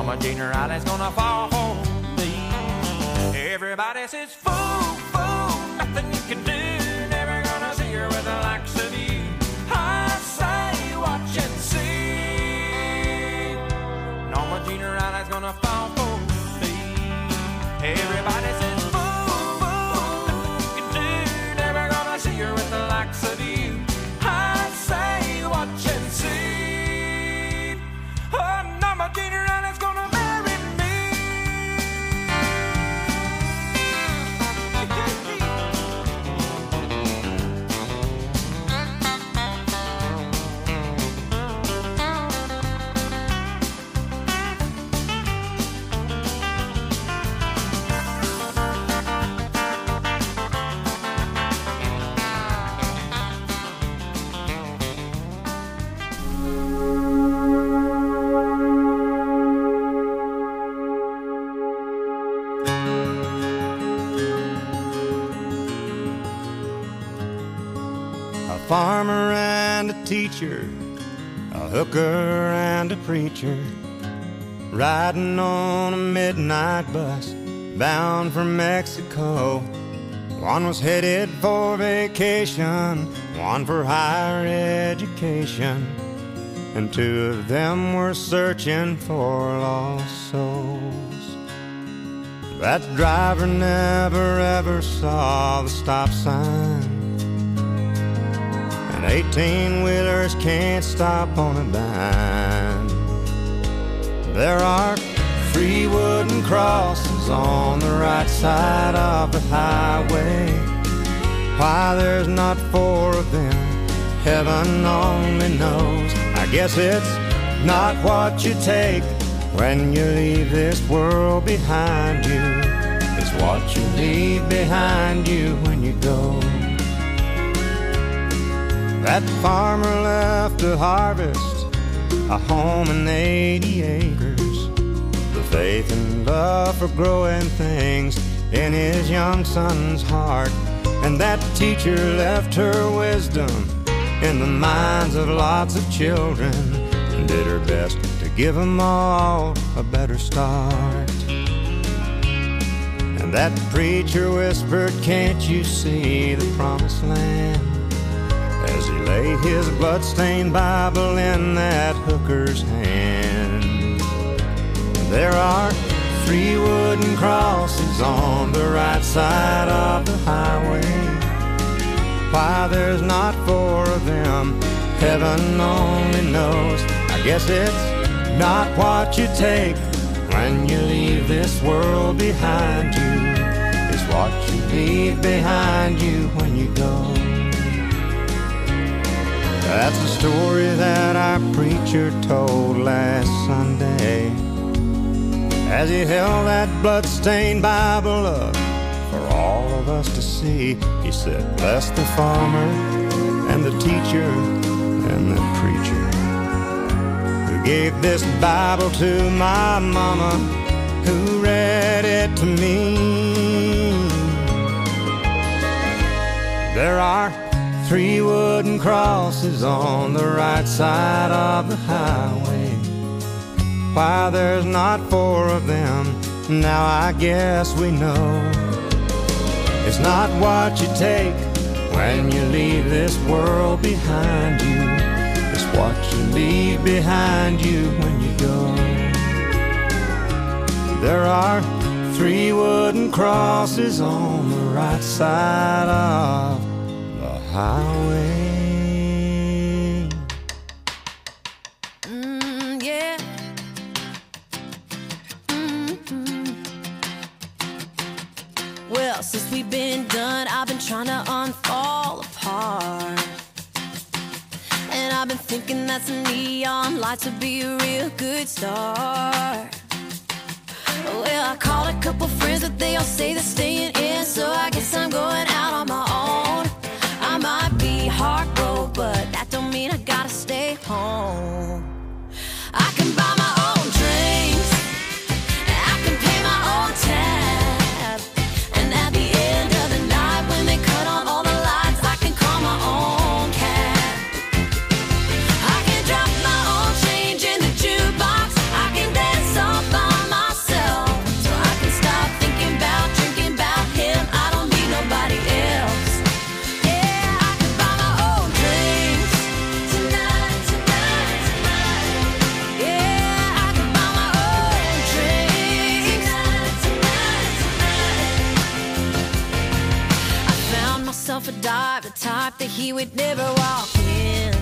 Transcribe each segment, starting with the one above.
Norma Jean Riley's gonna fall for me. Everybody says, fool, fool, nothing you can do. Never gonna see her with the likes of you. I say, watch and see. Norma Jean Riley's gonna fall for me. Everybody says, fool, fool, nothing you can do. Never gonna see her with the likes of you. I say, watch and see. Oh, Norma Jean Riley's gonna marry me. A farmer and a teacher, a hooker and a preacher, riding on a midnight bus bound for Mexico. One was headed for vacation, one for higher education, and two of them were searching for lost souls. That driver never ever saw the stop sign, and 18-wheelers can't stop on a dime. There are 3 wooden crosses on the right side of the highway. Why there's not 4 of them, heaven only knows. I guess it's not what you take when you leave this world behind you. It's what you leave behind you when you go. That farmer left to harvest a home and 80 acres, the faith and love for growing things in his young son's heart. And that teacher left her wisdom in the minds of lots of children, and did her best to give them all a better start. And that preacher whispered, can't you see the promised land, as he laid his bloodstained Bible in that hooker's hand. There are 3 wooden crosses on the right side of the highway. Why there's not 4 of them, heaven only knows. I guess it's not what you take when you leave this world behind you. It's what you leave behind you when you go. That's the story that our preacher told last Sunday, as he held that bloodstained Bible up for all of us to see. He said, bless the farmer and the teacher and the preacher who gave this Bible to my mama, who read it to me. There are 3 wooden crosses on the right side of the highway. Why there's not 4 of them, now I guess we know. It's not what you take when you leave this world behind you. It's what you leave behind you when you go. There are 3 wooden crosses on the right side of the highway. Yeah. Well, since we've been done, I've been trying to unfall apart. And I've been thinking that some neon lights would be a real good start. Well, I called a couple friends, but they all say they're staying in, so I guess I'm going out on my own. I might be heartbroken, but that don't mean I gotta stay home. I can buy my own drinks, I can pay my own tab, and at the end of the night, when they cut on all the lights, I can call my own cab. I can drop my own change in the jukebox, I can dance off my type that he would never walk in.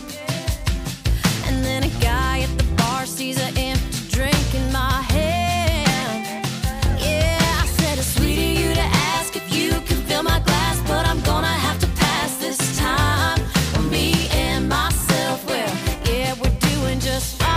And then a guy at the bar sees an empty drink in my hand. Yeah, I said it's sweet of you to ask if you can fill my glass, but I'm gonna have to pass this time. Me and myself, well, yeah, we're doing just fine.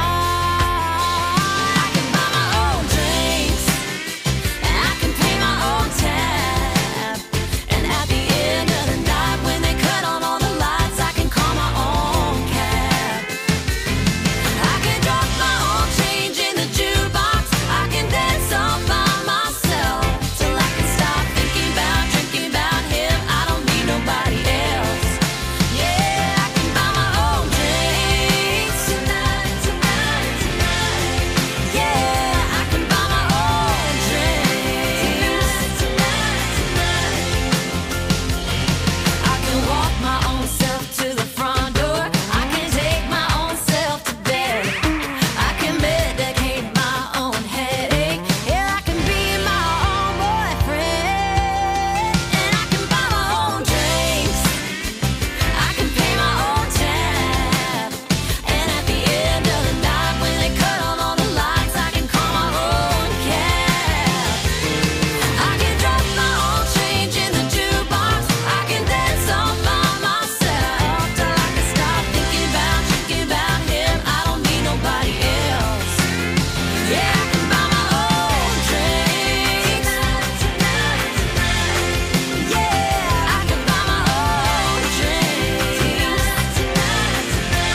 I can buy my own drinks, and I can pay my own tab. And at the end of the night, when they cut on all the lights, I can call my own cab. I can drop my own change in the jukebox. I can dance all by myself till I can stop thinking about drinking about him. I don't need nobody else. Yeah, I can buy my own drinks tonight, tonight, tonight. Yeah, I can buy my own drinks tonight, tonight, tonight. I can walk my own self to the front door. I can take my own self to bed. I can medicate my own headache. Yeah, I can be my own boyfriend. And I can buy my own drinks. I can pay my own tab. And at the end of the night, when they cut on all the lights, I can call my own cab. I can drop my own change in the jukebox. I can dance all by myself till I can stop thinking about drinking about him. I don't need nobody else. Yeah, I can buy my own drinks tonight, tonight, tonight. Yeah, I can buy my own drinks tonight, tonight,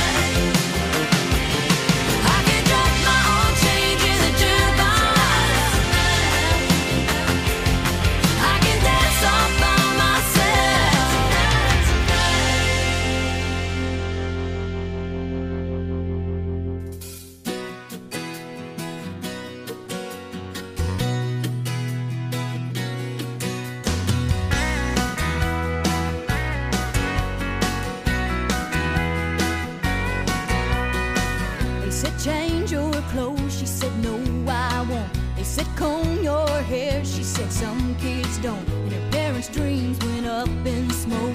tonight. I can drop my own change in the jukebox. I can dance all by myself. They said change your clothes, she said no I won't. They said comb your hair, she said some kids don't. And her parents' dreams went up in smoke.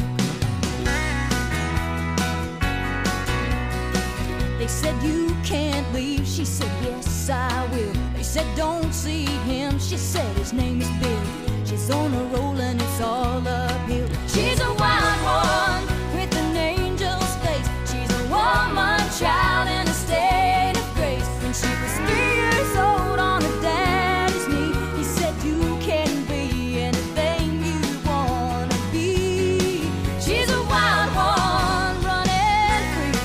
They said you can't leave, she said yes I will. They said don't see him, she said his name is Bill. She's on a roll and it's all uphill. She's a wild one with an angel's face. She's a woman child in a state of grace. When she was 3 years old on her daddy's knee, he said you can be anything you wanna be. She's a wild one running free.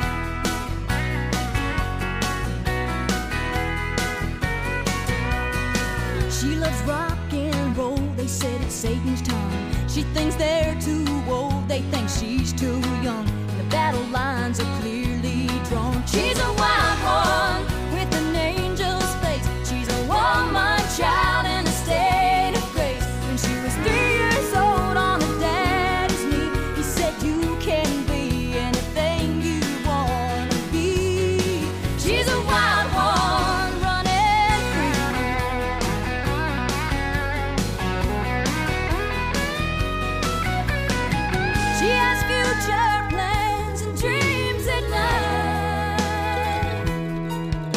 She loves rock and roll, they said it's Satan's tongue. She thinks they're too old, they think she's too young. The battle lines are clearly drawn. She's a wild one with an angel's face. She's a woman child in a state of grace. When she was 3 years old on her daddy's knee, he said you can be anything you wanna be. She's a wild one running free. She has future plans and dreams at night.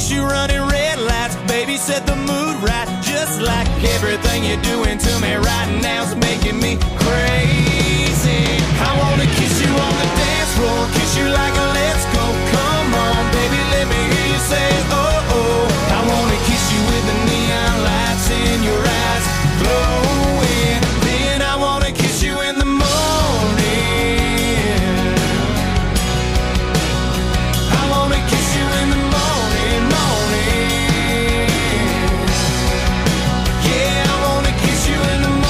kiss you running red lights. Baby, set the mood right. Just like everything you're doing to me right now's making me crazy. I wanna kiss you on the dance floor, kiss you like a let's go. Come on, baby, let me hear you say, oh, oh. I wanna kiss you with the neon lights in your eyes glowing. Then I wanna kiss you in the morning. I wanna kiss you in the morning, morning. Yeah, I wanna kiss you in the morning.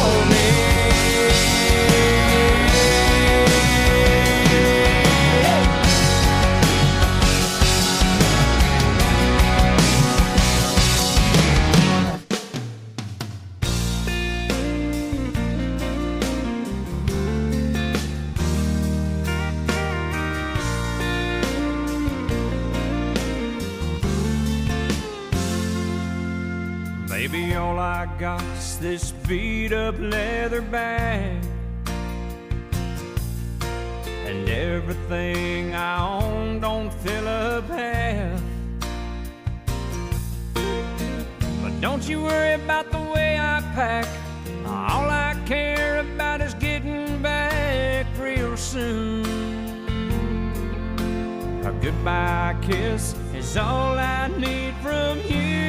Baby, all I got's this beat up leather bag, and everything I own don't fill up half. But don't you worry about the way I pack. All I care about is getting back real soon. A goodbye kiss is all I need from you.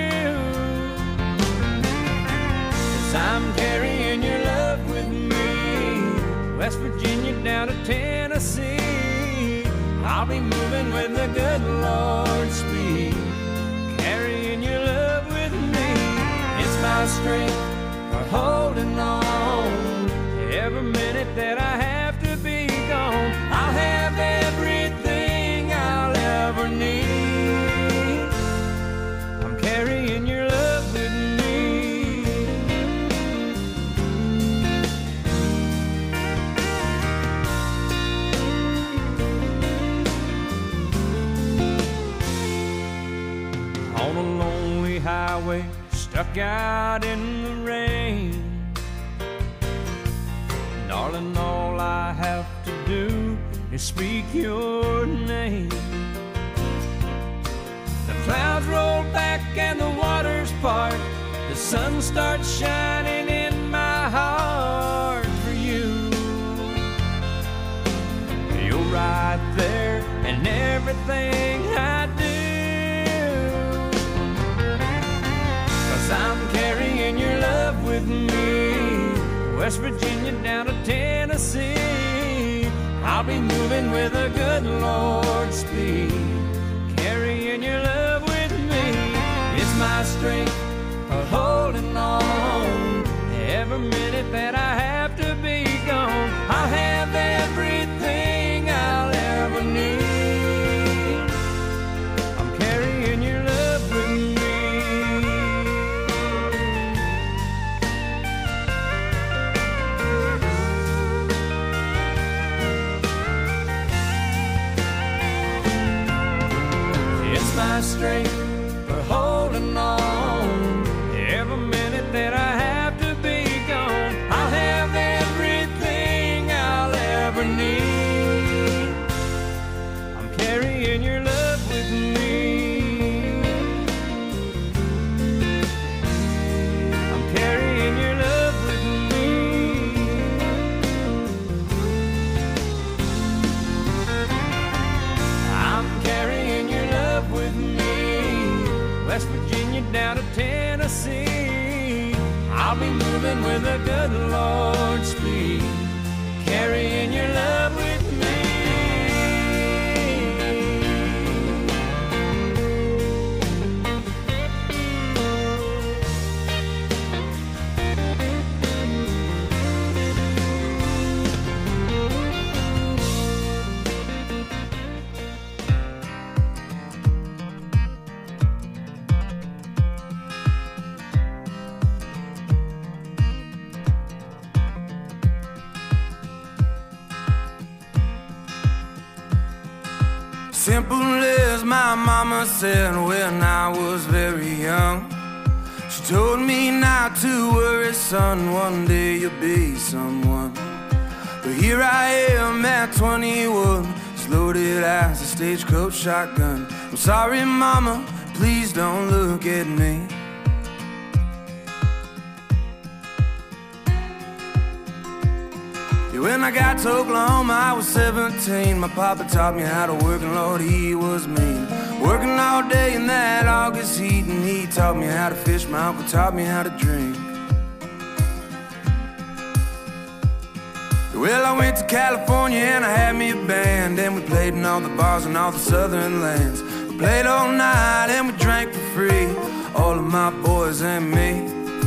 I'm carrying your love with me, West Virginia down to Tennessee. I'll be moving with the good Lord's speed, carrying your love with me. It's my strength for holding on. Every minute that I have to be gone, I'll have everything I'll ever need. I'm carrying your love with me. On a lonely highway, stuck out in the rain. Darling, all I have to do is speak your name. The clouds roll back and the waters part. The sun starts shining in my heart for you. You're right there in everything I do. I'm carrying your love with me, West Virginia down to Tennessee. I'll be moving with a good Lord's speed, carrying your love with me. It's my strength for holding on. Every minute that I have to be gone, I'll have everything I'll ever need. I'm carrying your love with me. My strength for holding on. Every minute that I have to be gone, I'll have everything I'll ever need. I'm carrying your love with me. I'm carrying your love with me. I'm carrying your love with me, West Virginia down to Tennessee. I'll be moving with a good Lord's speed, carrying your love with me. Simple as my mama said when I was very young. She told me not to worry, son, one day you'll be someone. But here I am at 21, just loaded as a stagecoach shotgun. I'm sorry, mama, please don't look at me. When I got to Oklahoma, I was 17. My papa taught me how to work, and Lord, he was mean. Working all day in that August heat, and he taught me how to fish. My uncle taught me how to drink. Well, I went to California and I had me a band, and we played in all the bars in all the southern lands. We played all night and we drank for free, all of my boys and me.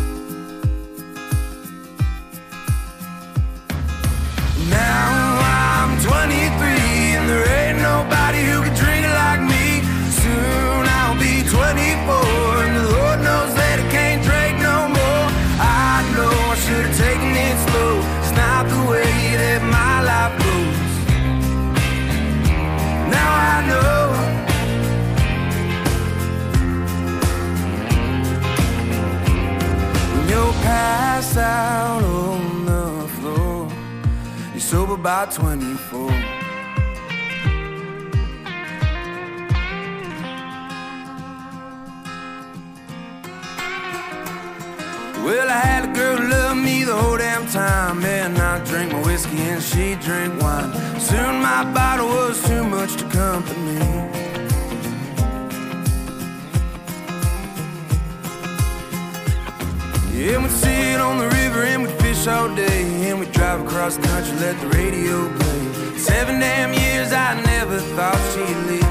Now I'm 23 and there ain't nobody who can drink it like me. Soon I'll be 24 and the Lord knows that I can't drink no more. I know I should have taken it slow. It's not the way that my life goes. Now I know. When you're passed out on the floor, you're sober by 24. Well, I had a girl who loved me the whole damn time, and I drank my whiskey and she drank wine. Soon my bottle was too much to comfort me. Yeah, we'd sit on the river and we'd fish all day, and we'd drive across the country, let the radio play. 7 damn years I never thought she'd leave.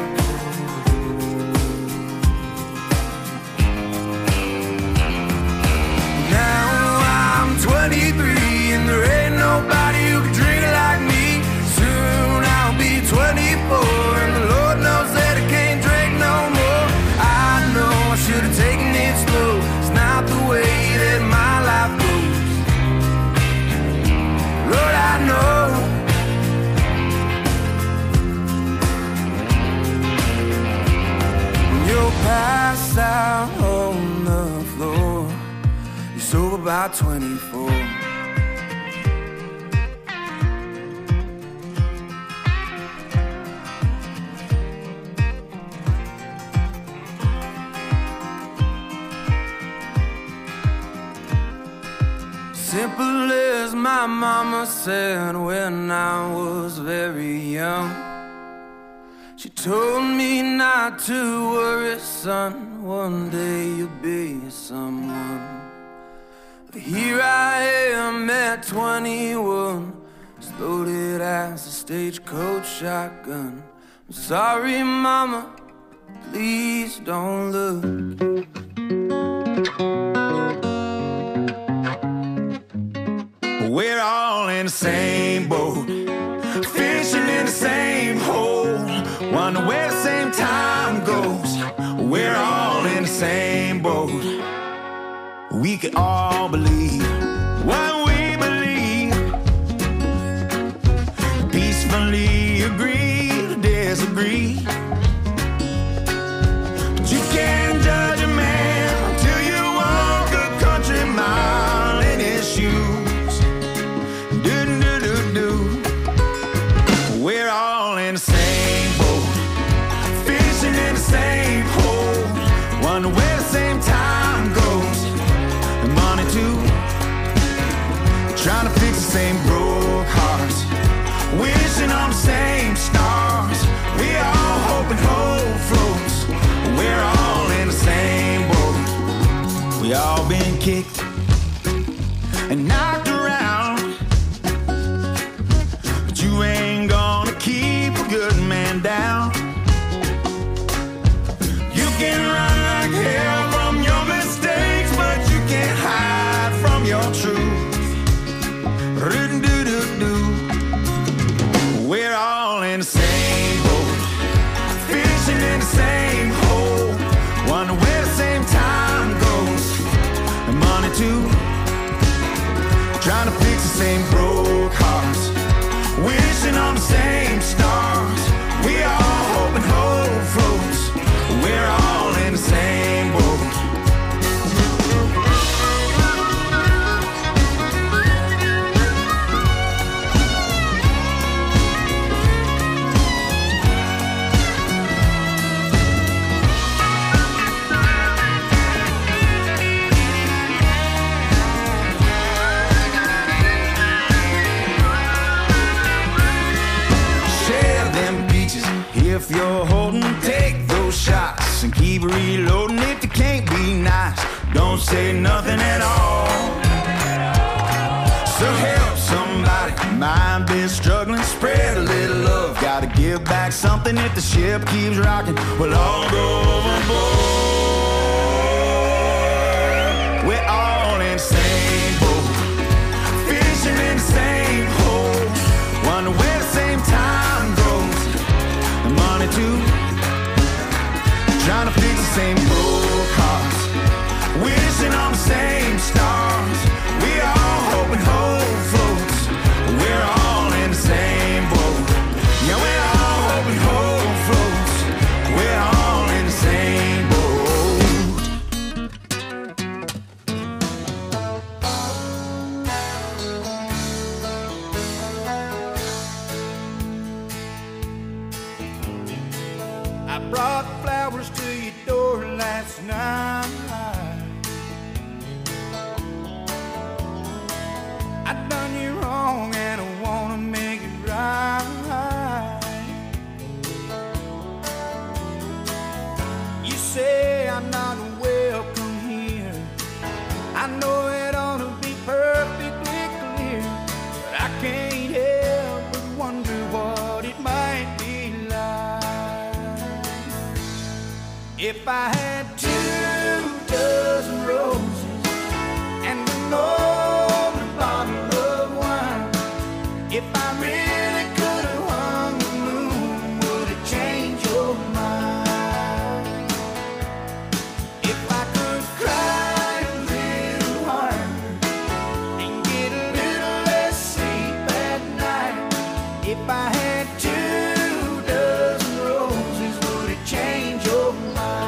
Now I'm 23 and there ain't nobody who can drink it like me. Soon I'll be 24 and the Lord knows that I can't drink no more. I know I should have taken it slow. It's not the way that my life goes. Lord, I know. When you're passed out on the floor, you're sober by 24. Simple as my mama said when I was very young. She told me not to worry, son, one day you'll be someone. But here I am at 21, as loaded as a stagecoach shotgun. I'm sorry, mama, please don't look. We're all in the same boat, fishing in the same hole, wonder where the same time goes. We're all in the same boat. We can all believe what we believe, peacefully agree to disagree. But you can't judge a man till you walk a country mile in his shoes. We're all in the same boat, fishing in the same hole, wonder where the same time goes, and money too, trying to fix the same broke hearts, wishing on the same stars. We all hope and hope floats. We're all in the same boat. We all been kicked and knocked around, but you ain't gonna keep a good man down. You can run like hell from your mistakes, but you can't hide from your truth. We're all in the same boat, fishing in the same hole, wonder where the same time goes, and money too, and keep reloading. If you can't be nice, don't say nothing at all. So help somebody, mind been struggling, spread a little love. Gotta give back something if the ship keeps rocking. We'll all go overboard. We're all in the same boat, fishing in the same hole. Wonder where the same time goes, and money too. Trying to fix the same broke hearts, wishing on the same stars. We all hoping hope floats. We're all in the same boat. Yeah, we're all hoping hope floats. We're all in the same boat. I brought flowers to your door last night. I done you wrong and I wanna make it right. You say I'm not welcome here. I know it ought to be perfectly clear, but I can't help but wonder what it might be like if I had 2 dozen roses and an open bottle of wine. If I really could have hung the moon, would it change your mind? If I could cry a little harder and get a little less sleep at night. If I had 2 dozen roses, would it change your mind?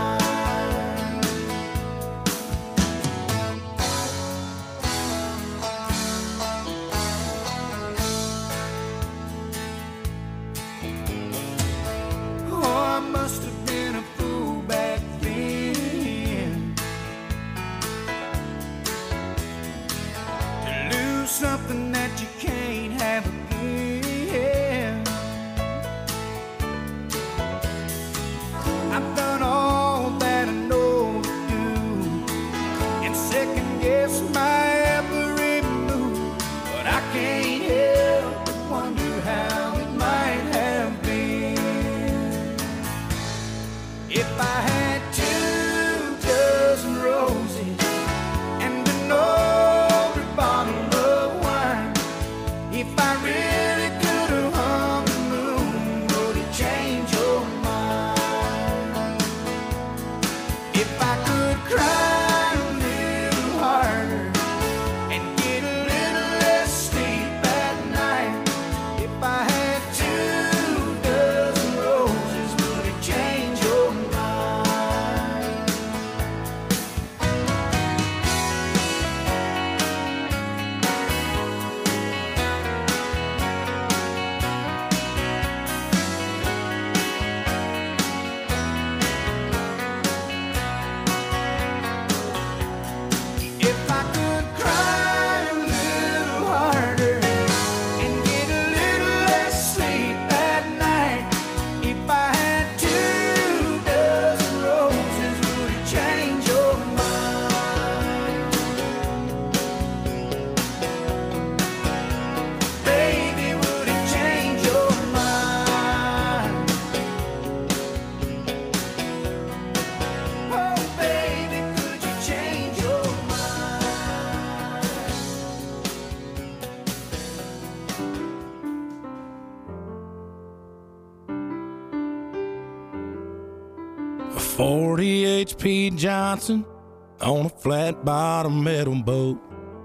Oh, I must have been a fool back then to lose something that you can't have again. I've done all that I know to do and second guess my every move, but I can't help but wonder how it might have been if I had 2 dozen roses and an old bottle of wine. If I really could have hung the moon, would it change your mind? If I could cry a little harder and get a little less sleep at night. If I had 2 dozen roses, would it change your mind? If I could cry a little harder and get a little less sleep at night. If I had 2 dozen roses, would it change your mind? Baby, would it change your mind? Oh, baby, could you change your mind? A 40 HP Johnson on a flat bottom metal boat.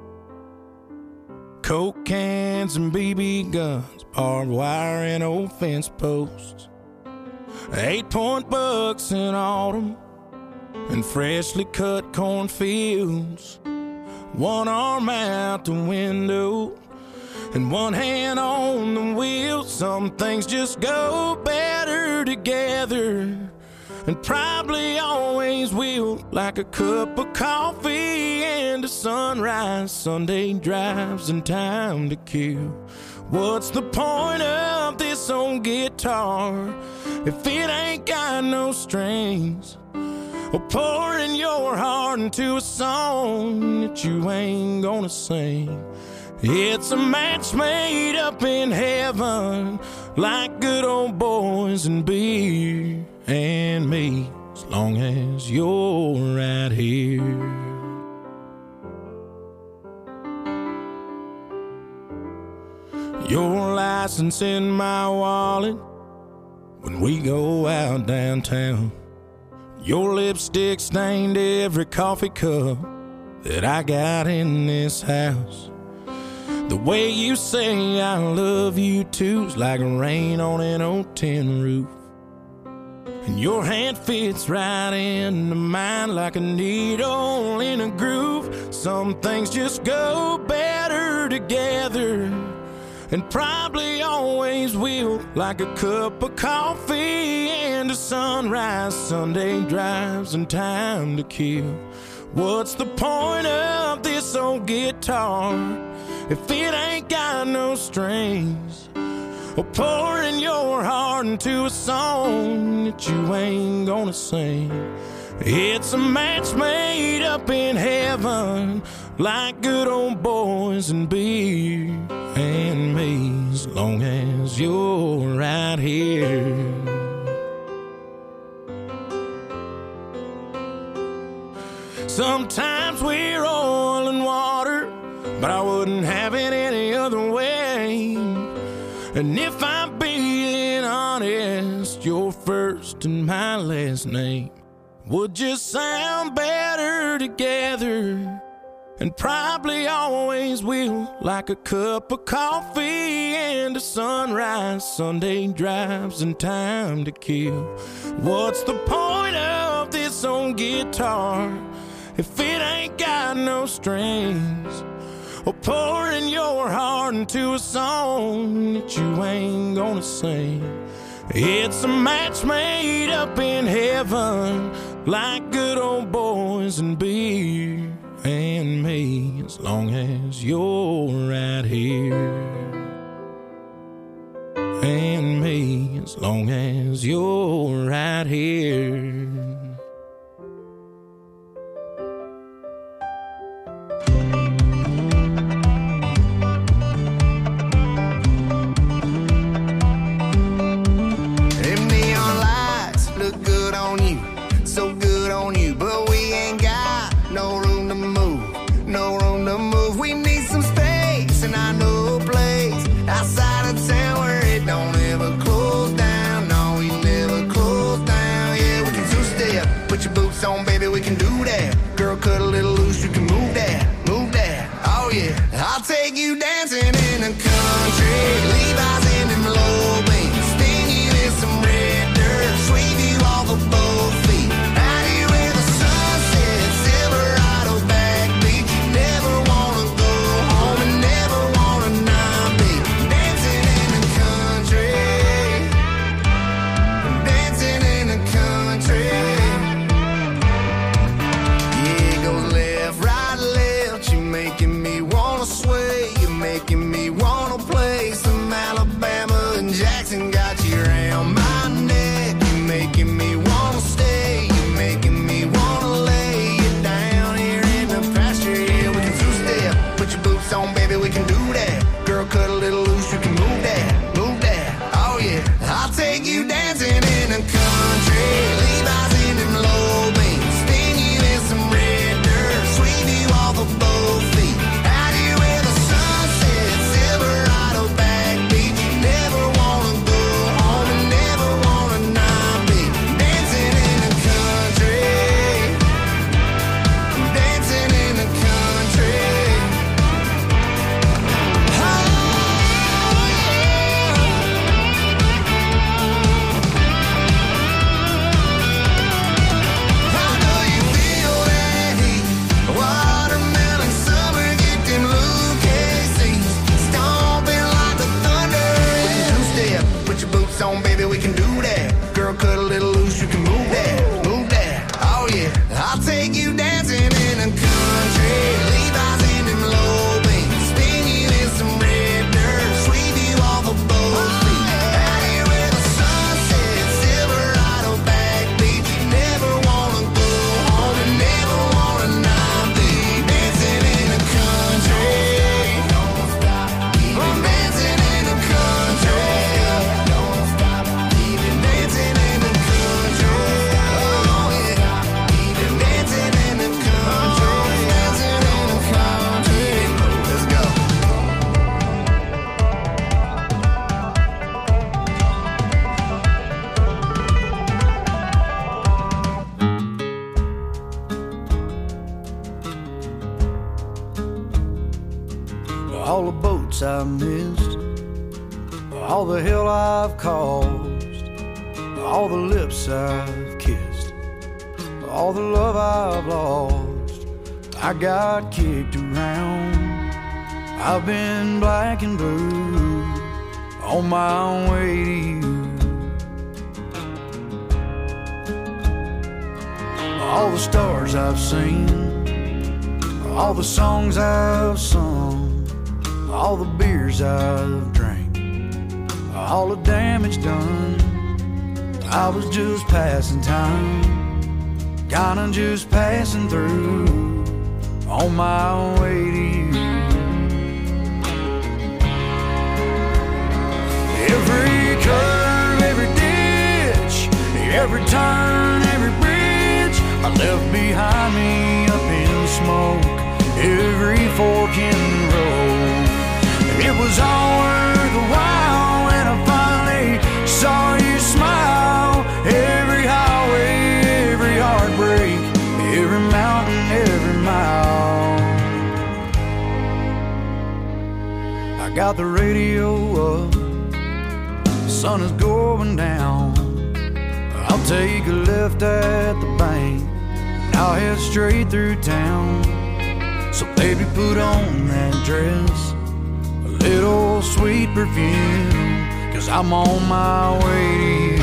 Coke cans and BB guns, barbed wire and old fence posts. 8-point bucks in autumn and freshly cut cornfields. One arm out the window and one hand on the wheel. Some things just go better together, and probably always will. Like a cup of coffee and a sunrise, Sunday drives and time to kill. What's the point of this old guitar if it ain't got no strings? Or pouring your heart into a song that you ain't gonna sing. It's a match made up in heaven, like good old boys and beer and me, as long as you're right here. Your license in my wallet when we go out downtown. Your lipstick stained every coffee cup that I got in this house. The way you say I love you too's like rain on an old tin roof. And your hand fits right into mine like a needle in a groove. Some things just go better together, and probably always will, like a cup of coffee and a sunrise, Sunday drives and time to kill. What's the point of this old guitar if it ain't got no strings? Or pouring your heart into a song that you ain't gonna sing. It's a match made up in heaven, like good old boys and beer and me, as long as you're right here. Sometimes we're oil and water, but I wouldn't have it any other way. And if I'm being honest, your first and my last name would just sound better together, and probably always will, like a cup of coffee and a sunrise, Sunday drives and time to kill. What's the point of this old guitar if it ain't got no strings? Or pouring your heart into a song that you ain't gonna sing. It's a match made up in heaven, like good old boys and beer and me, as long as you're right here. And me, as long as you're right here. I'll take you dancing in the country, Levi's in them low beams, sting you in some red dirt, sweep you off of both feet, out here where the sun sets, Silverado backbeat. Never wanna go home and never wanna not be dancing in the country, dancing in the country. Yeah, it goes left. all the boats I've missed, all the hell I've caused, all the lips I've kissed, all the love I've lost. I got kicked around, I've been black and blue, on my way to you. All the stars I've seen, all the songs I've sung, all the beers I've drank, all the damage done. I was just passing time, kinda just passing through, on my way to you. Every curve, every ditch, every turn, every bridge I left behind me up in smoke, every fork in the road. It was all worth the while when I finally saw you smile. Every highway, every heartbreak, every mountain, every mile. I got the radio up, the sun is going down. I'll take a left at the bank, and I'll head straight through town. So baby, put on that dress, a little sweet perfume, 'cause I'm on my way to you.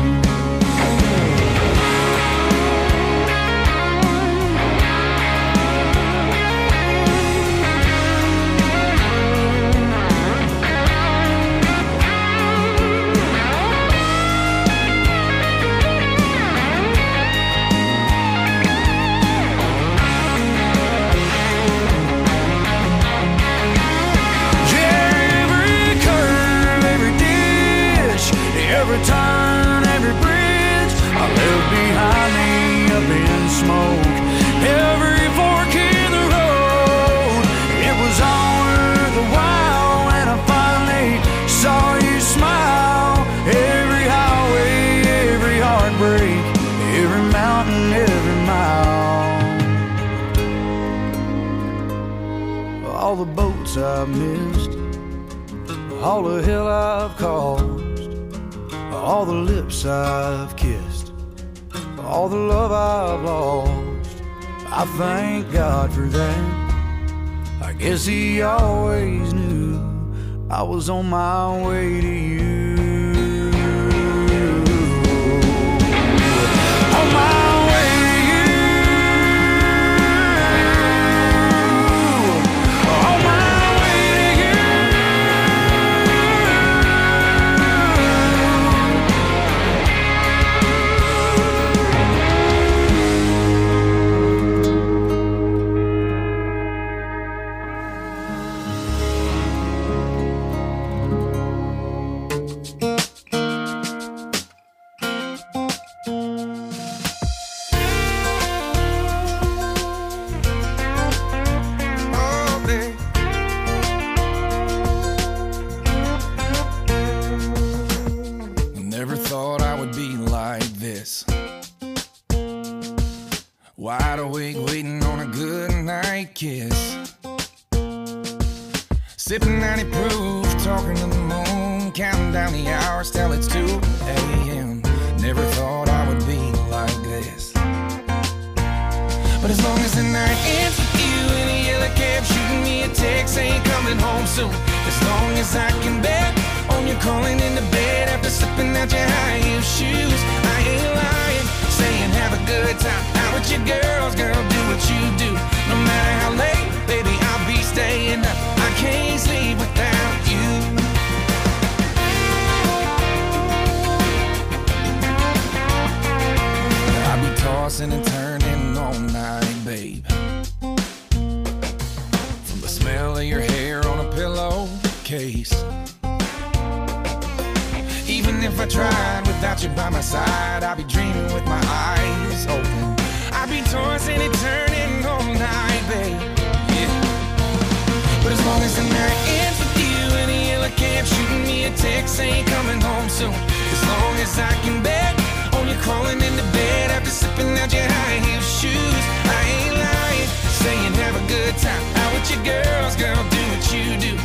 Every turn, every bridge I left behind me up in smoke, every fork in the road. It was all worth the while when I finally saw you smile. Every highway, every heartbreak, every mountain, every mile. All the boats I've missed, all the hell I've caused, all the lips I've kissed, all the love I've lost. I thank God for that. I guess He always knew I was on my way to you. On my way to you. On my way to you. Never thought I would be like this, wide awake waiting on a good night kiss, sipping 90 proof, talking to the moon, counting down the hours till it's 2 a.m. Never thought I would be like this, but as long as the night ends with you in a yellow cab shooting me a text saying coming home soon, as long as I can bet on you calling into bed after slipping out your high heel shoes, I ain't lying, saying have a good time out with your girls, girl, do what you do, no matter how late, baby, I'll be staying up, I can't sleep without you. I'll be tossing and turning all night, babe, from the smell of your hair on a pillowcase. Even if I tried without you by my side, I'd be dreaming with my eyes open. I'd be tossing and turning all night, babe, yeah. But as long as the night ends with you in a yellow cab shooting me a text saying coming home soon, as long as I can bet on you crawling into bed after slipping out your high heel shoes, I ain't lying, saying have a good time out with your girls, girl, do what you do,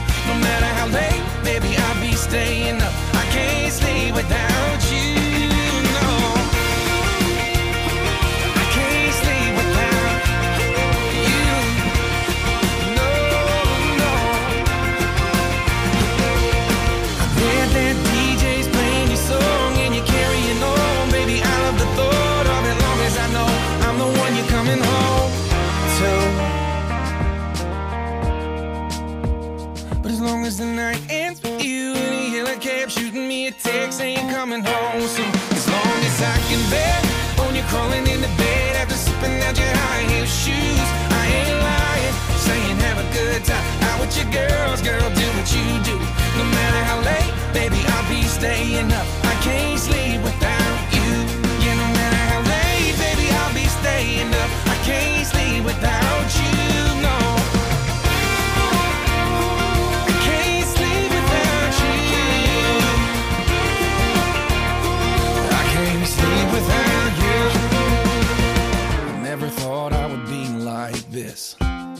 this.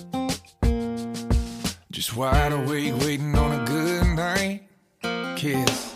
Just wide awake, waiting on a good night kiss.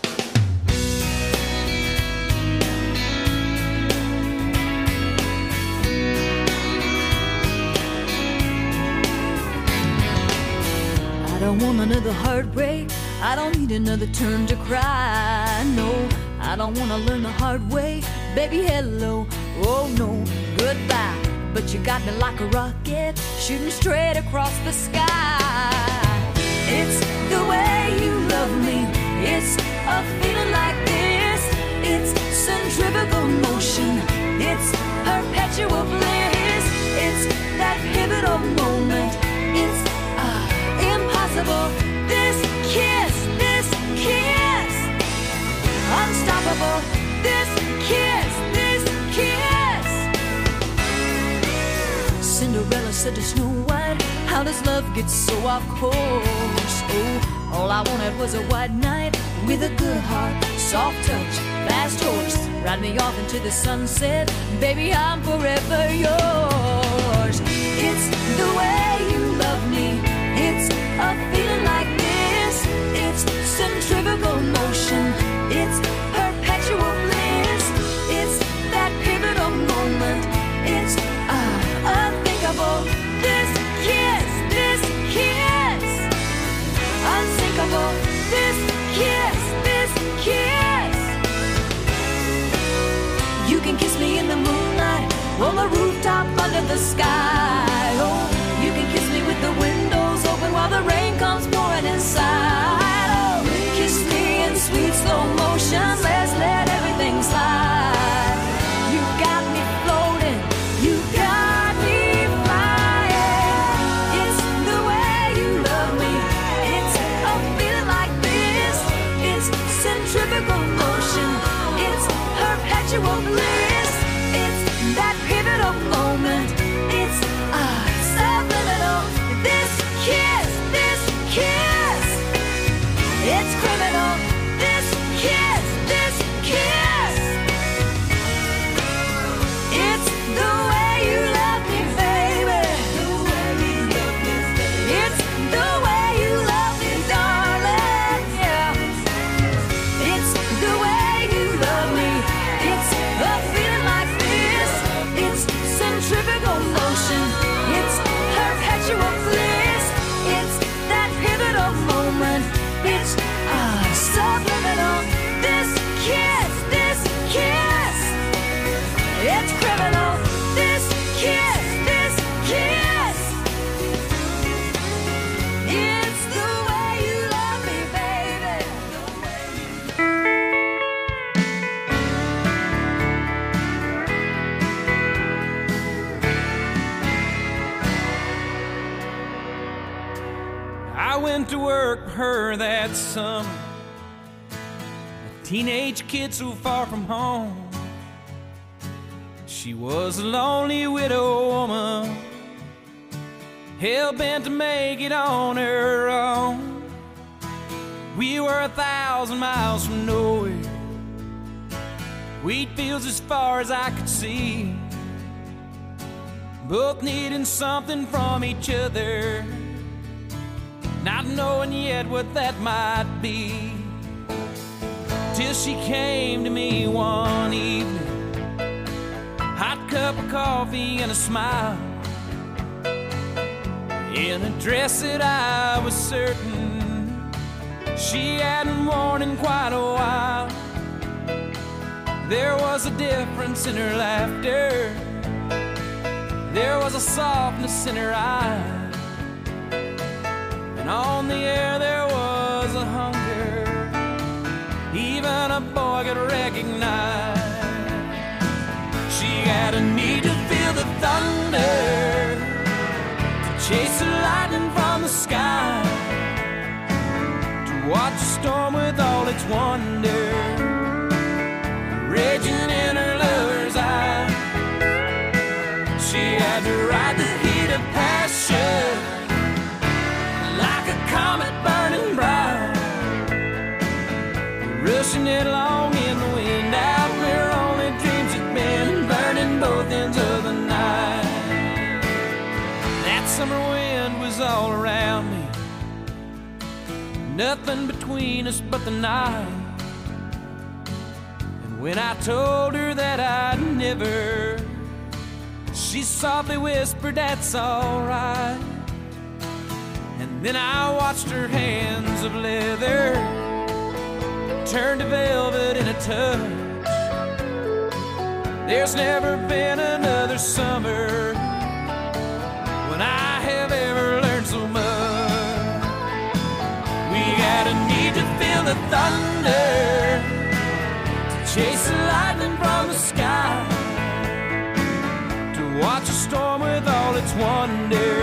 I don't want another heartbreak. I don't need another turn to cry. No, I don't want to learn the hard way. Baby, hello, oh no, goodbye. But you got me like a rocket, shooting straight across the sky. It's the way you love me. It's a feeling like this. It's centrifugal motion. It's perpetual bliss. It's that pivotal moment. It's impossible. This kiss, unstoppable. This kiss. Cinderella said to Snow White, how does love get so off course? Oh, all I wanted was a white knight with a good heart, soft touch, fast horse, ride me off into the sunset. Baby, I'm forever yours. It's the way you love me. It's a feeling like this. It's centrifugal motion. It's perpetual bliss. It's that pivotal moment. It's unthinkable. This kiss, unsinkable. This kiss. You can kiss me in the moonlight, on the rooftop under the sky. Oh, you can kiss me with the windows open while the rain comes pouring inside. Oh, kiss me in sweet slow motion. Let's let everything slide. You got me floating. You got me flying. It's the way you love me. It's a feeling like this. It's centrifugal motion. It's perpetual bliss. It's that pivotal moment. It's subliminal. This kiss. It's criminal. This kiss. It's the way you love me, baby. It's the way you love me, darling. Yeah. It's the way you love me. It's a feeling like this. It's centrifugal motion. It's perpetual bliss. It's that pivotal moment. It's subliminal. This kiss. It's criminal. This kiss. It's the way you love me, baby. I went to work for her that summer, a teenage kid so far from home. She was a lonely widow woman, hell-bent to make it on her own. We were 1,000 miles from nowhere, wheat fields as far as I could see, both needing something from each other, not knowing yet what that might be, till she came to me one evening, hot cup of coffee and a smile, in a dress that I was certain she hadn't worn in quite a while. There was a difference in her laughter, there was a softness in her eyes, and on the air there was a hunger even a boy could recognize. She had a need to feel the thunder, to chase the lightning from the sky, to watch the storm with all its wonder raging in her lover's eye. She had to ride the heat of passion like a comet burning bright, rushing it along in the wind out where only dreams had been, burning both ends of the night. That summer wind was all around me, nothing between us but the night. And when I told her that I'd never, she softly whispered, "That's alright." And then I watched her hands of leather turn to velvet in a touch. There's never been another summer when I have ever learned so much. We got a need to feel the thunder, to chase the lightning from the sky, to watch a storm with all its wonder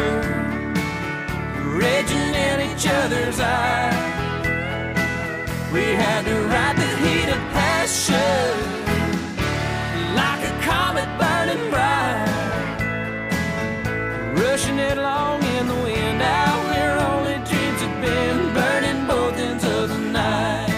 raging in each other's eyes. We had to ride the heat of passion like a comet burning bright, rushing it along in the wind out where only dreams had been, burning both ends of the night.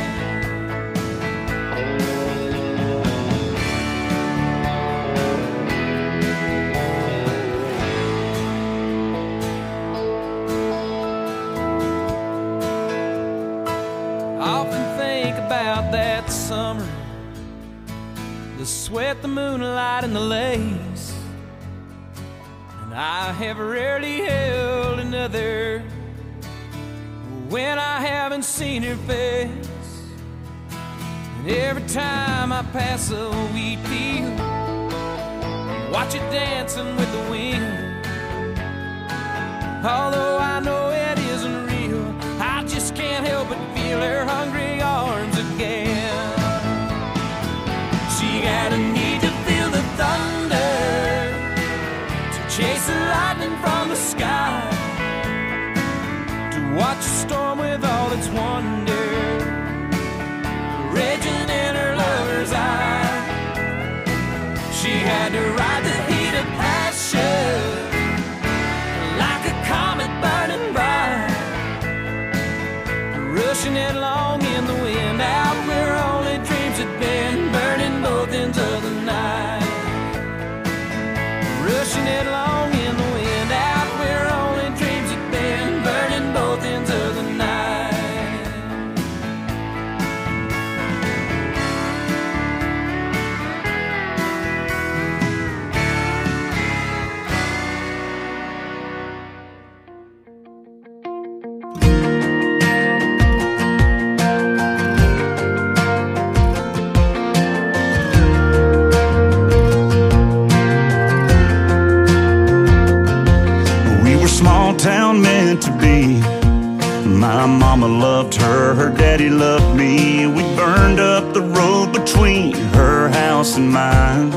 I often think about that summer, the sweat, the moonlight, and the lace. And I have rarely held another when I haven't seen her face. And every time I pass a wheat field, watch it dancing with the wind. Although I know it isn't real, I just can't help but feel her hungry arms again. She got a need to feel the thunder, to chase the lightning from the sky, to watch a storm with all its wonder raging in her lover's eye. She had to ride the heat of passion like a comet burning bright, rushing it along in the wind out where only dreams had been, burning both ends of the night, rushing it along in the wind out where only dreams had been, burning both ends of the night. Town meant to be. My mama loved her, her daddy loved me. We burned up the road between her house and mine.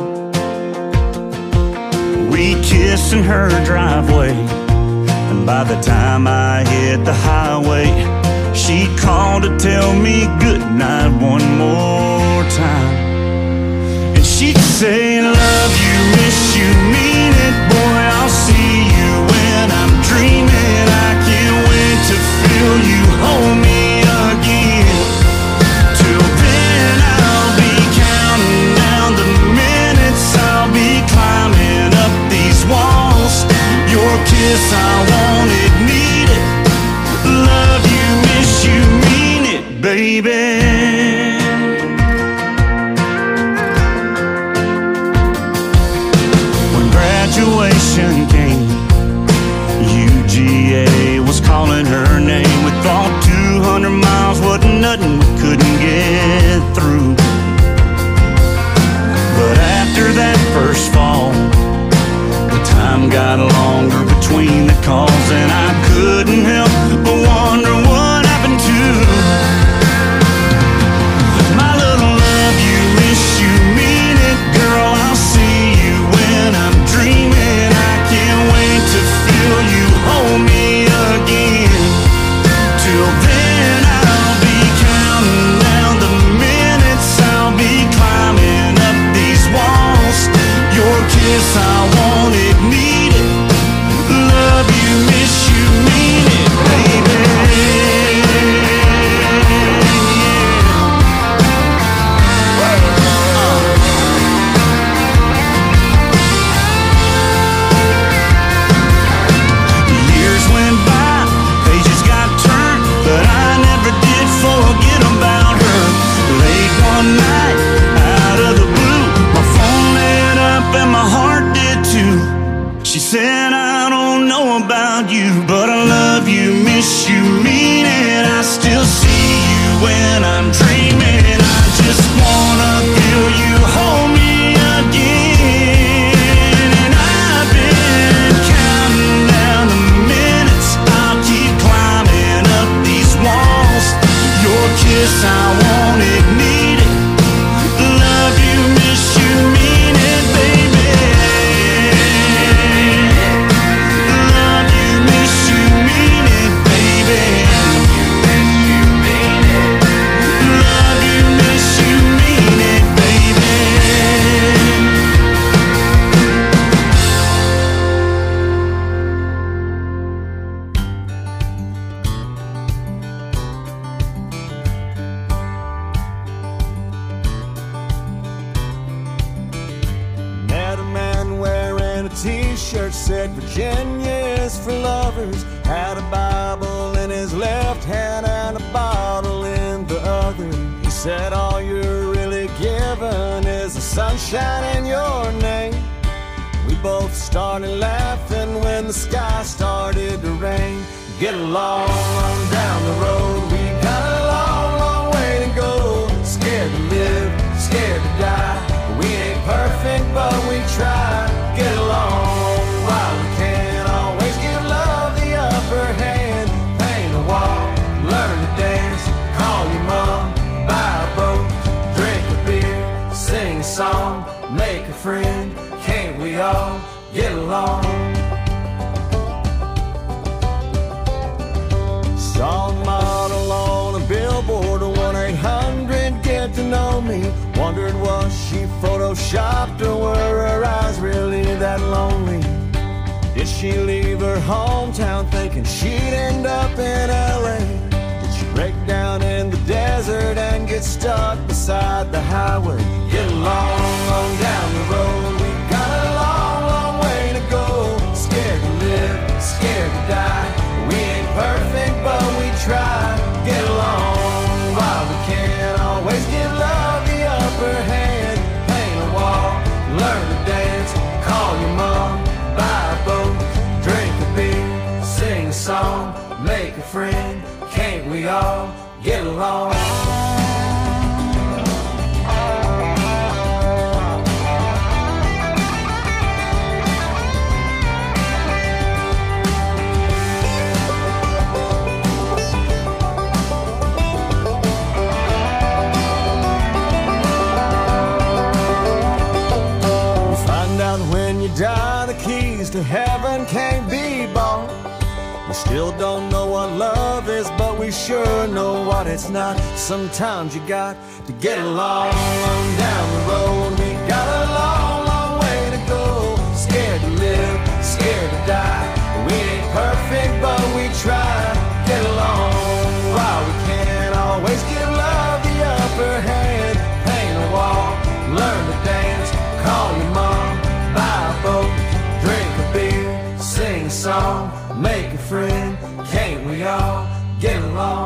We kissed in her driveway, and by the time I hit the highway, she called to tell me good night one more time. And she'd say, "Love you, miss you, mean it, boy, I'll see you when I'm dreaming. I can't wait to feel you hold me again. Till then I'll be counting down the minutes, I'll be climbing up these walls. Your kiss, I want it, need it. Love you, miss you, mean it, baby." Graduation came, UGA was calling her name. We thought 200 miles wasn't nothing we couldn't get through. But after that first fall, the time got longer between the calls, and I couldn't help but wonder what happened to my little love you, miss you, mean it, girl, I'll see you when I'm dreaming. I can't wait to feel you hold me again. Till then I'll be counting down the minutes, I'll be climbing up these walls. Your kiss, I want it, need it. Love you, miss you, mean it, baby. She said, I don't know about you, but I love you, miss you, mean it. I still see you when I'm dreaming. I just wanna feel you hold me again. And I've been counting down the minutes. I'll keep climbing up these walls. Your kiss, I want it, need it. Love you, miss you, mean it, baby. Love you, miss you, mean it, baby. Love you, miss you, mean it, baby. Met a man wearing a t-shirt, said Virginia is for lovers. Had a Bible in his left hand and a bottle in the other. He said all you're really given is the sunshine in your name. We both started laughing when the sky started to rain. Get along on down the road, we got a long, long way to go. Scared to live, scared to die. We ain't perfect, but we try. Get along while we can. Always give love the upper hand. Paint a wall, learn to dance. Call your mom, buy a boat, drink a beer, sing a song, make a friend. Can't we all get along? Saw a model on a billboard, 1-800 get to know me. Wondered was she photoshopped or were her eyes really that lonely? Did she leave her hometown thinking she'd end up in LA? Did she break down in the desert and get stuck beside the highway? Get along on down the road, we got a long, long way to go. Scared to live, scared to die. We ain't perfect, but we try. Get along while we can. Always give love the upper hand. Paint a wall, learn to dance. Call your mom, buy a boat, drink a beer, sing a song, make a friend. Can't we all get along? When you die, the keys to heaven can't be bought. We still don't know what love is, but we sure know what it's not. Sometimes you got to get along down the road. We got a long, long way to go. Scared to live, scared to die. We ain't perfect, but we try. Get along while we can. Always give love the upper hand. Paint a wall, learn to dance. Call your mom, buy a boat, drink a beer, sing a song, make a friend. Can't we all get along?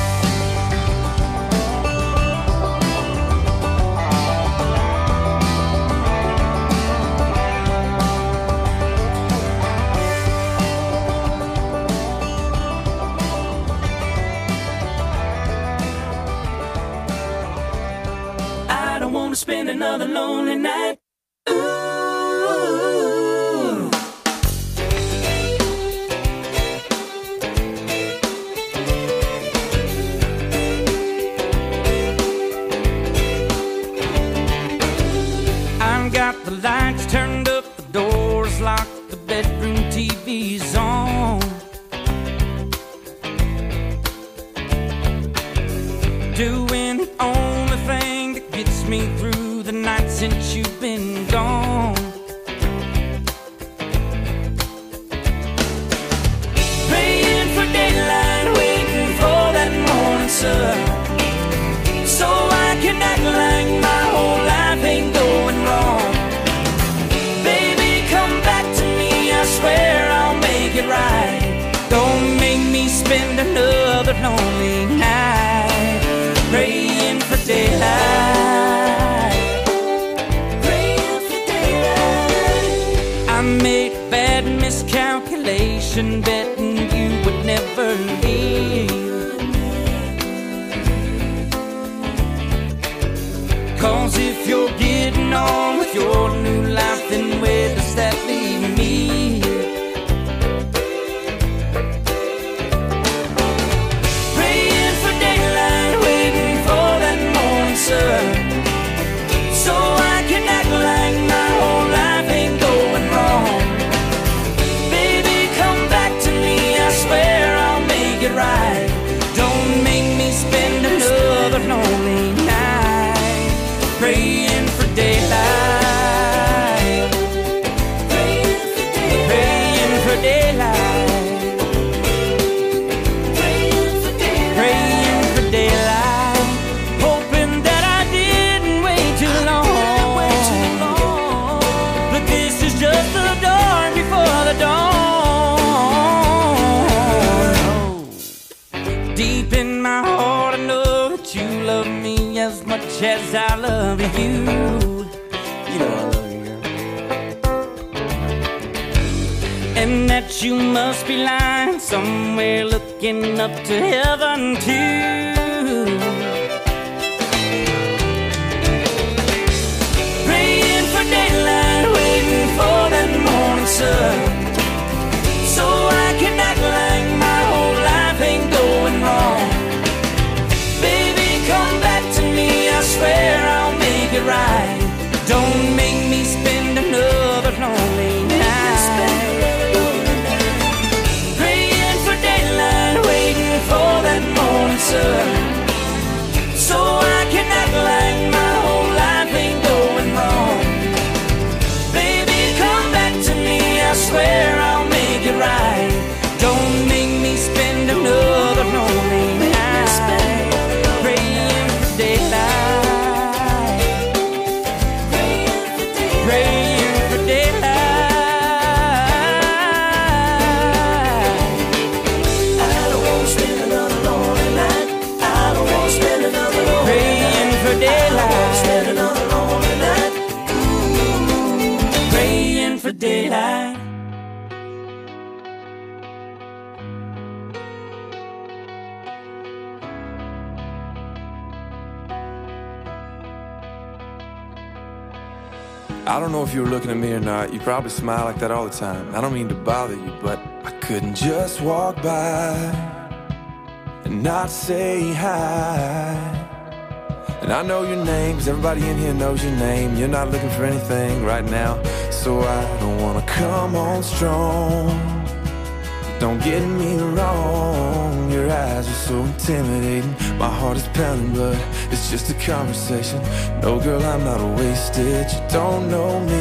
I don't wanna spend another lonely night. Got the lights turned up, the doors locked, the bedroom TV's on. Doing the only thing that gets me through the night since you've been gone. Praying for daylight, waiting for that morning sun, so I can act like my whole life ain't going wrong. Baby, come back to me, I swear I'll make it right. Don't make me spend another lonely night praying for daylight. Praying for daylight. I made make a bad miscalculation, betting you would never leave. 'Cause if you're getting on with your new life, then where does that leave me? Praying for daylight, waiting for that morning sun, so I can act like my whole life ain't going wrong. Baby, come back to me, I swear I'll make it right. Don't make me spend another lonely night praying for daylight, praying for daylight, praying for daylight, praying for daylight, hoping that I didn't wait too long. But this is just the dawn before the dawn. Deep in my heart, I know that you love me as much as I love you. You know I love you, girl. And that you must be lying somewhere looking up to heaven too. Praying for daylight, waiting for that morning sun, so I can act like my whole life ain't going wrong. Baby, come back to me, I swear I'll make it right. Don't make me spend another lonely night praying for daylight, waiting for that morning sun, so I can act like my whole life ain't going wrong. Baby, come back to me, I swear I'll make it right. Don't make me spend another lonely night praying for daylight, praying for daylight. I don't wanna spend another lonely night. I don't wanna spend another lonely Praying for daylight, spend another lonely night. praying for daylight. I don't know if you were looking at me or not. You probably smile like that all the time. I don't mean to bother you, but I couldn't just walk by and not say hi. And I know your name, 'cause everybody in here knows your name. You're not looking for anything right now, so I don't wanna come on strong. Don't get me wrong, your eyes are so intimidating. My heart is pounding, but it's just a conversation. No, girl, I'm not wasted. You don't know me,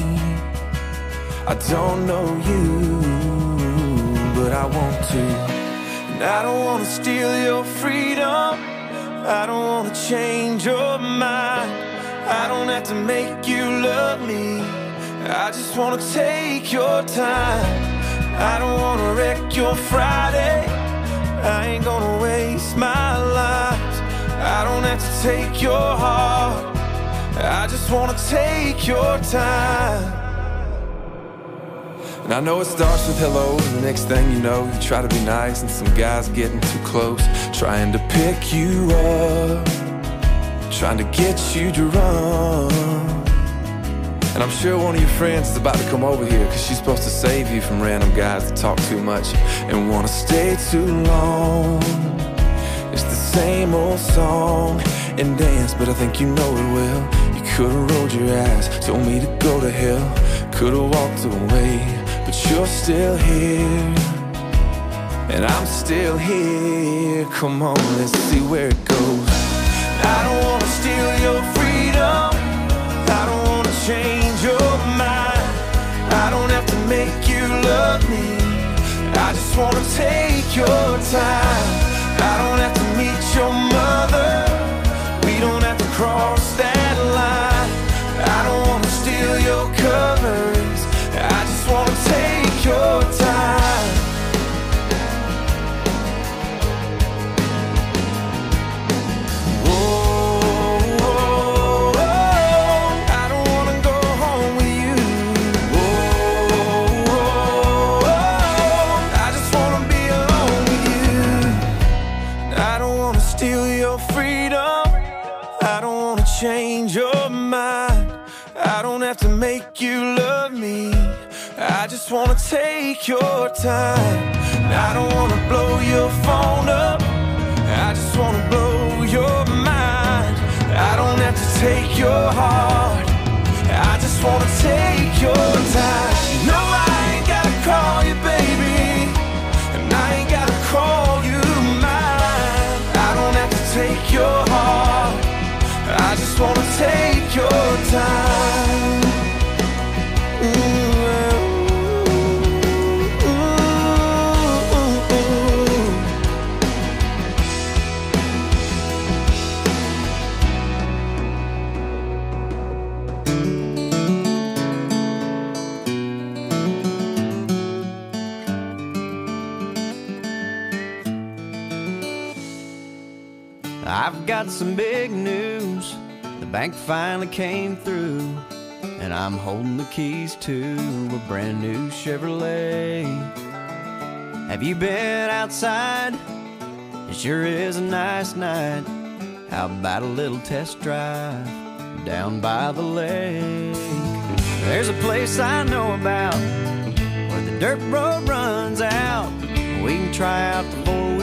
I don't know you, but I want to. And I don't wanna steal your freedom, I don't wanna change your mind. I don't have to make you love me, I just wanna take your time. I don't wanna wreck your Friday, I ain't gonna waste my life. I don't have to take your heart, I just wanna take your time. And I know it starts with hello, and the next thing you know, you try to be nice, and some guy's getting too close, trying to pick you up, trying to get you drunk. And I'm sure one of your friends is about to come over here, 'cause she's supposed to save you from random guys that talk too much and wanna stay too long. It's the same old song and dance, but I think you know it well. You could've rolled your eyes, told me to go to hell, could've walked away, but you're still here, and I'm still here. Come on, let's see where it goes. I don't wanna steal your freedom, I don't wanna change your mind. I don't have to make you love me, I just wanna take your time. I don't have to meet your mother, we don't have to cross that line. I don't wanna steal your covers, I just wanna take your time. I don't wanna go home with you. wanna take your time. I don't wanna blow your phone up, I just wanna blow your mind. I don't have to take your heart, I just wanna take your time. No, I ain't gotta call you baby, and I ain't gotta call you mine. I don't have to take your heart, I just wanna take your time. I've got some big news. The bank finally came through, and I'm holding the keys to a brand new Chevrolet. Have you been outside? It sure is a nice night. How about a little test drive down by the lake? There's a place I know about where the dirt road runs out. We can try out the four-wheel